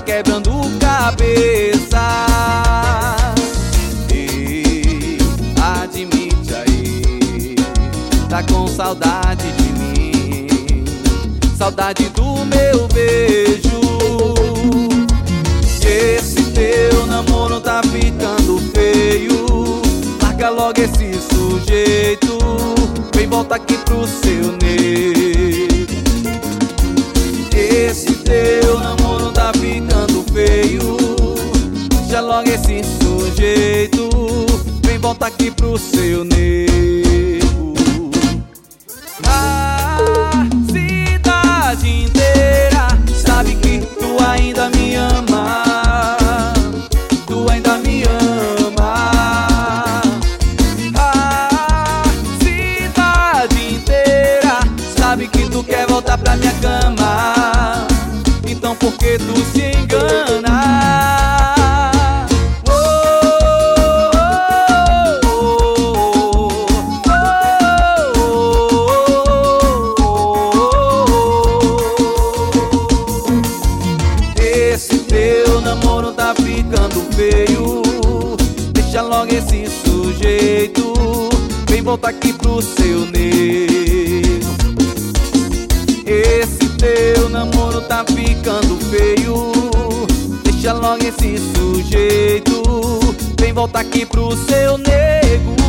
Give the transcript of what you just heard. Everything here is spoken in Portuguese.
quebrando cabeça. Ei, admite aí, tá com saudade de mim, saudade do meu beijo. Esse teu namoro tá ficando feio, larga logo esse sujeito, vem volta aqui pro seu nego. Esse teu namoro tá ficando feio, deixa logo esse sujeito, vem volta aqui pro seu nego. A cidade inteira sabe que tu ainda me ama, tu ainda me ama. A cidade inteira sabe que tu quer voltar pra minha cama, então por que tu se engana? Esse teu namoro tá ficando feio, deixa logo esse sujeito, vem voltar aqui pro seu nego. Esse teu namoro tá ficando feio, deixa logo esse sujeito, vem voltar aqui pro seu nego.